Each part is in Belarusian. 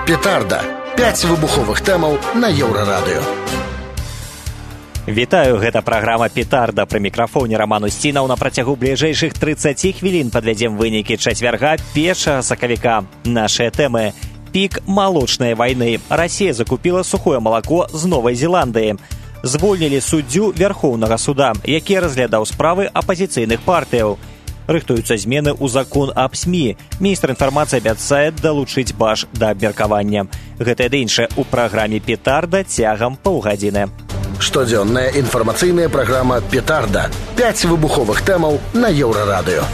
Петарда. 5 выбуховых тэмаў на Еўрарадыё. Вітаю, гэта праграма «Петарда». Пры мікрафоне Раман Устінаў. На працягу бліжэйшых 30 хвілін падвядзем вынікі чацвярга 1 сакавіка. Нашыя тэмы. Пік малочнай вайны. Расія закупіла сухое малако з Новай Зеландыі. Звольнілі суддзю Вярхоўнага суда, які разглядаў справы апазіцыйных партыяў. Рыхтуюцца змены ў закон аб СМІ. Міністр інфармацыі абяцае далучыць БАЖ да абмеркавання. Гэта ды іншае ў праграме «Петарда» цягам паўгадзіны. Штодзённая інфармацыйная праграма «Петарда». 5 выбуховых тэмаў на Еўрарадыё.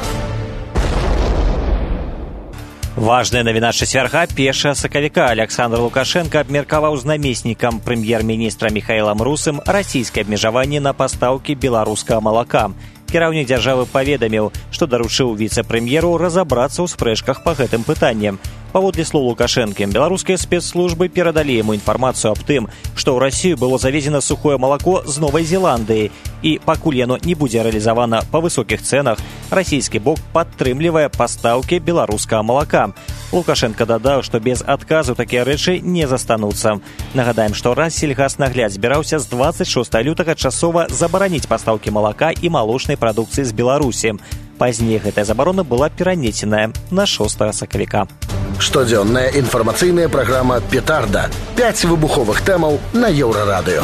Важная навіна чацвярга 1 сакавіка. Александр Лукашенко абмеркаваў з намеснікам прэм'ер-міністра Міхаілам Русым расійскае абмежаванне на пастаўкі беларускага малака. Кіраўнік дзяржавы паведаміў, што даручыў віцэ-прэм'еру разабрацца ў спрэчках па гэтым пытанні. Паводле слоў Лукашэнкі, беларускія спецслужбы перадалі яму інфармацыю аб тым, што ў Расію было завезена сухое малако з Новай Зеландыі, і пакуль яно не будзе рэалізавана па высокіх цэнах, расійскі бок падтрымлівае пастаўкі беларускага малака. Лукашенко дадаў, што без адказу такія рэчы не застануцца. Нагадаем, што Рассельгаснагляд збіраўся з 26 лютага часова забараніць пастаўкі малака і малочнай прадукцыі з Беларусі. Пазней гэтая забарона была перанесеная на 6 сакавіка. Штодзённая інфармацыйная праграма «Петарда». 5 выбуховых тэмаў на Еўрарадыё.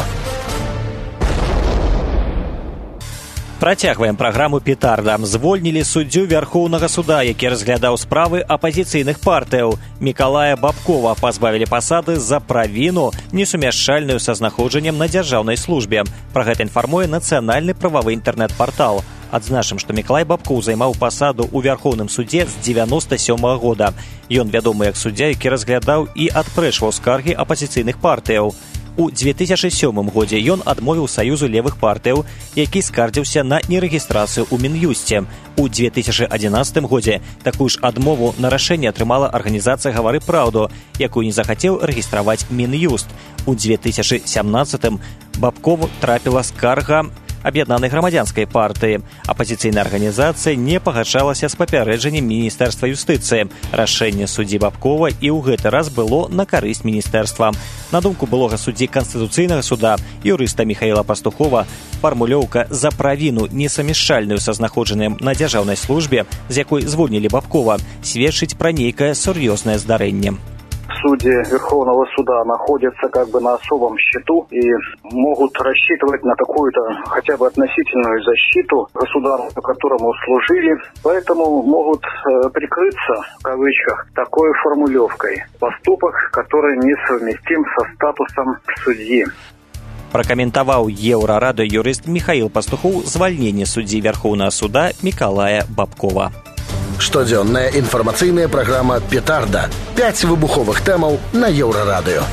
Працягваем праграму «Петарда». Звольнілі суддзю Вярхоўнага суда, які разглядаў справы апазіцыйных партыяў. Мікалая Бабкова пазбавілі пасады за правіну, несумяшчальную са знаходжаннем на дзяржаўнай службе. Пра гэта інфармуе нацыянальны прававы інтэрнэт-партал. Адзначым, што Мікалай Бабкоў займаў пасаду ў Вярхоўным судзе з 97-го года. Ён вядомы як суддзя, які разглядаў і адпрэчваў скаргі апазіцыйных партыяў. У 2007 годзе ён адмовіў Саюзу левых партыяў, які скардзіўся на нерэгістрацыю ў Мін'юсце. У 2011 годзе такую ж адмову на рашэнне атрымала арганізацыя «Гавары праўду», якую не захацеў рэгістраваць Мін'юст. У 2017 Бабкову трапіла скарга Аб'яднанай грамадзянскай партыі. Апазіцыйная арганізацыя не пагаджалася з папярэджаннем Міністэрства юстыцыі. Рашэнне суддзі Бабкова і ў гэты раз было на карысць міністэрства. На думку былога суддзі Канстытуцыйнага суда, юрыста Міхаіла Пастухова, фармулёўка «за правіну, несамяшчальную са знаходжаннем на дзяржаўнай службе», з якой звольнілі Бабкова, сведчыць пра нейкае сур'ёзнае здарэнне. Судьи Верховного суда находятся на особом счету и могут рассчитывать на какую-то хотя бы относительную защиту государству, которому служили, поэтому могут прикрыться, в кавычках, такой формулировкой: поступок, который несовместим со статусом судьи. Пракаментаваў Еўрарадыё юрыст Міхаіл Пастухоў звальненне суддзі Вярхоўнага суда Мікалая Бабкова. Штодзённая інфармацыйная праграма «Петарда». 5 выбуховых тэмаў на Еўрарадыё.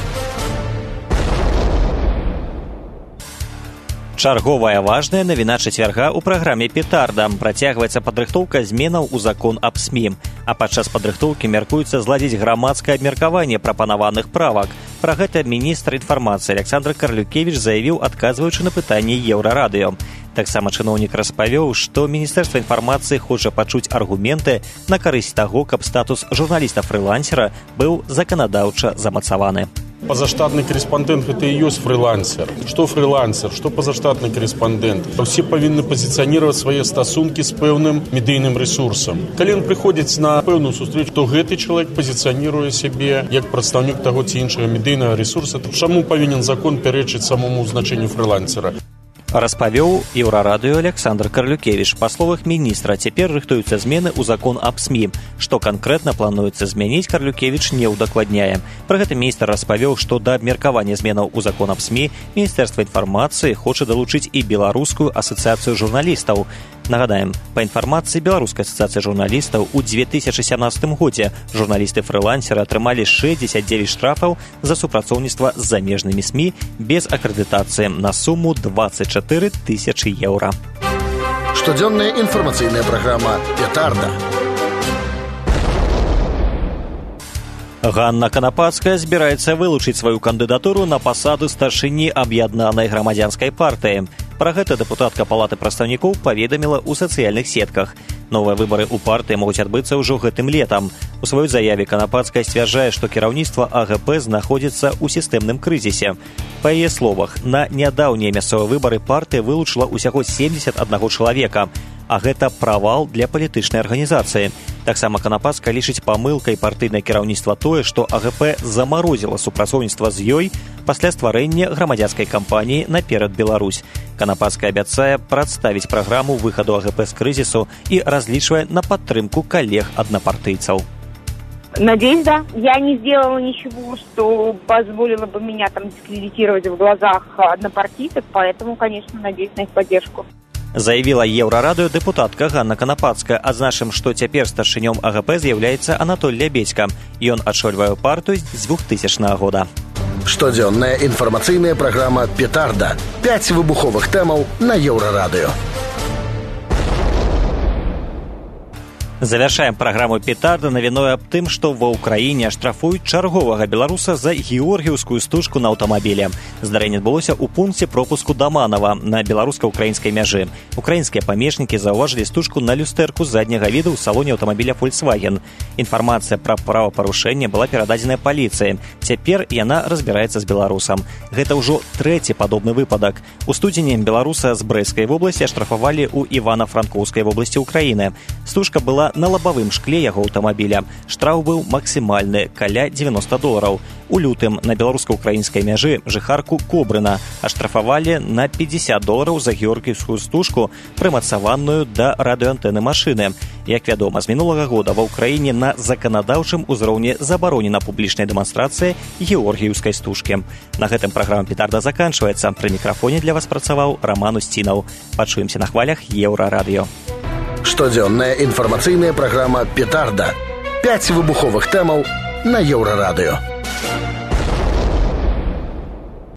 Чарговая важная навіна чацвярга ў праграме «Петарда». Працягваецца падрыхтоўка зменаў у закон аб СМІ. А падчас падрыхтоўкі мяркуецца зладзіць грамадскае абмеркаванне прапанаваных правак. Пра гэта міністр інфармацыі Александр Карлюкевіч заявіў, адказваючы на пытанні Еўрарадыё. Таксама чыноўнік распавёў, што Міністэрства інфармацыі хоча пачуць аргументы на карысць таго, каб статус журналіста-фрылансера быў заканадаўча замацаваны. Пазаштатны корэспандэнт – гэта і ёсць фрылансер. Што фрылансер, што пазаштатны корэспандэнт? Усе павінны пазіцыяніраваць свае стасункі з пэўным медыйным рэсурсам. Калі ён прыходзіць на пэўную сустрэчу, то гэты чалавек пазіцыяніруе сябе як прадстаўнік таго ці іншага медыйнага рэсурса. Чаму павінен закон пярэчыць самому значэнню фрылансера? Распавёў Еўрарадыё Александр Карлюкевіч. Па словах міністра, цяпер рыхтуюцца змены ў закон аб СМІ. Што канкрэтна плануецца змяніць, Карлюкевіч не ўдакладняе. Пра гэта міністр распавёў, што да абмеркавання зменаў у закон аб СМІ Міністэрства інфармацыі хоча далучыць і Беларускую асацыяцыю журналістаў. Нагадаем, па інфармацыі Беларускай асацыяцыі журналістаў, у 2017 годзе журналісты-фрылансеры атрымалі 69 штрафаў за супрацоўніцтва з замежнымі СМІ без акрэдытацыі на суму 24 тысячы еўра. Штодзённая інфармацыйная праграма «Петарда». Ганна Канапацкая збіраецца вылучыць сваю кандыдатуру на пасаду старшыні Аб'яднанай грамадзянскай партыі. Пра гэта дэпутатка палаты прадстаўнікоў паведаміла ў сацыяльных сетках. Новыя выбары ў партыі могуць адбыцца ўжо гэтым летам. У сваёй заяве Канападская сцвярджае, што кіраўніцтва АГП знаходзіцца ў сістэмным крызісе. Па яе словах, на нядаўнія мясцовыя выбары партыя вылучыла ўсяго 71 чалавека, а гэта правал для палітычнай арганізацыі. Таксама Канападская лічыць памылкай партыйнае кіраўніцтва тое, што АГП замарозіла супрацоўніцтва з ёй пасля стварэння грамадзянскай кампаніі «Наперад Беларусь». Канападская абяцае прадставіць праграму выхаду АГП з крызісу і разлічвае на падтрымку калег-аднапартыйцаў. Надеюсь, да. Я не сделала ничего, что позволило бы меня там дискредитировать в глазах однопартийцев, поэтому, конечно, надеюсь на их поддержку. Заявіла Еўрарадыё дэпутатка Ганна Канападская. Адзначым, што цяпер старшынём АГП з'яўляецца Анатоль Лябедзька. Ён адшольвае партыю з 2000 года. Штодзённая інфармацыйная праграма «Петарда». 5 выбуховых тэмаў на Еўрарадыё. Завяршаем праграму «Петарда» навіной аб тым, што ва ўкраіне штрафуюць чарговага беларуса за георгіўскую стужку на аўтамабілі. Здарэнне адбылося ў пункце пропуску Даманова на беларуска-украінскай мяжы. Украінскія памежнікі заўважылі стужку на люстэрку задняга віду ў салоне аўтамабіля «Фольксваген». Інфармацыя пра правапарушэнне была перададзеная паліцыі. Цяпер яна разбіраецца з беларусам. Гэта ўжо трэці падобны выпадак. У студзені беларуса з Брэсцкай вобласці аштрафавалі ў Івана-Франкоўскай вобласці ўкраіны. Стужка была на лабавым шкле яго аўтамабіля. Штраф быў максімальны, каля $90. У лютым на беларуска-украінскай мяжы жыхарку Кобрына аштрафавалі на $50 за георгіўскую стужку, прымацаваную да радыёантэны машыны. Як вядома, з мінулага года ва ўкраіне на заканадаўчым узроўні забаронена публічная дэманстрацыя георгіўскай стужкі. На гэтым праграма «Петарда» заканчваецца. Пры мікрафоне для вас працаваў Раман Усцінаў. Пачуемся на хвалях Еўрарадыё. Штодзённая інфармацыйная праграма «Петарда». 5 выбуховых тэмаў на Еўрарадыё.